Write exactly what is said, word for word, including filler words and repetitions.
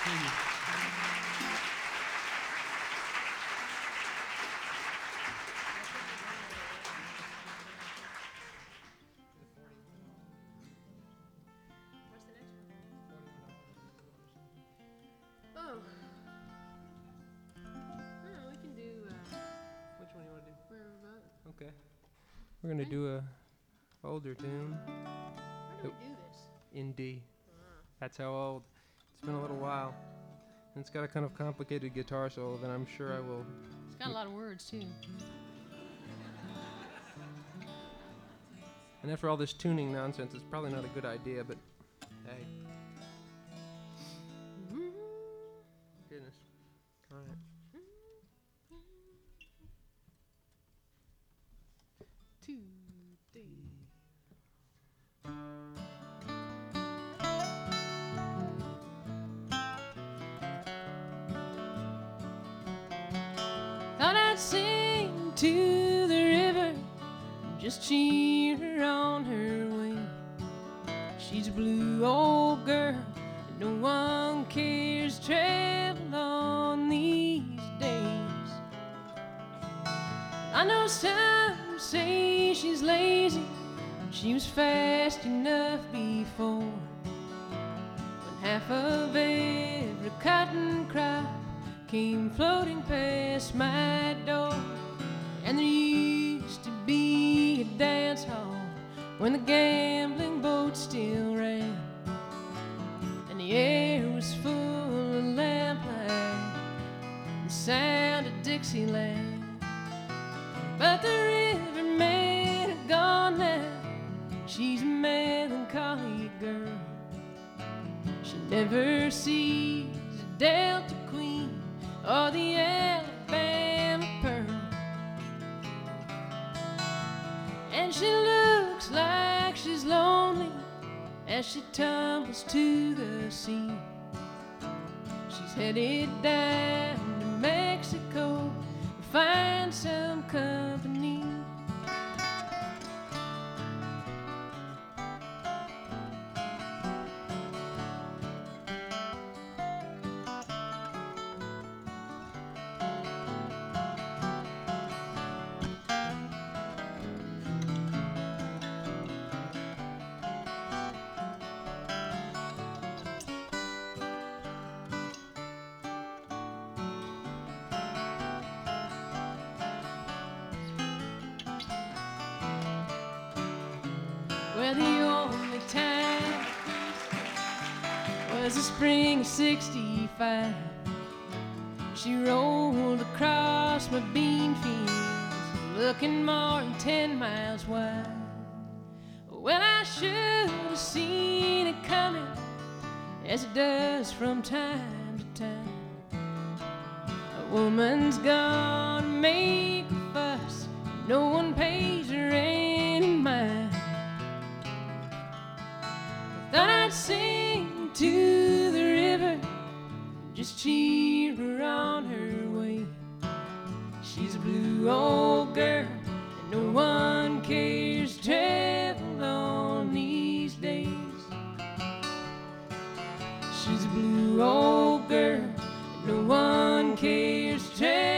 Thank you. What's the next one? Oh. Oh, we can do uh, Which one do you want to do? Where We're Voting. Okay. We're gonna Okay. do a older tune How do we do this? in D. Ah. That's how old. It's been a little while. And it's got a kind of complicated guitar solo that I'm sure I will. It's got a lot of words too. And after all this tuning nonsense, it's probably not a good idea, but hey. Goodness. All right. Two, three. Thought I'd sing to the river, just cheer her on her way. She's a blue old girl, and no one cares to travel on these days. I know some say she's lazy, she was fast enough before. When half of every cotton crop came floating past my door. And there used to be a dance hall when the gambling boat still ran, and the air was full of lamplight, the sound of Dixieland. But the river man had gone now, she's a melancholy girl. She never sees a Delta Queen or the Alabama Pearl. And she looks like she's lonely as she tumbles to the sea. She's headed down to Mexico to find some company. Well, the only time was the spring of sixty-five. She rolled across my bean fields, looking more than ten miles wide. Well, I should have seen it coming, as it does from time to time. A woman's gonna make a fuss, no one pays her any mind. Thought I'd sing to the river, just cheer her on her way. She's a blue old girl, and no one cares to travel on these days. She's a blue old girl, and no one cares to travel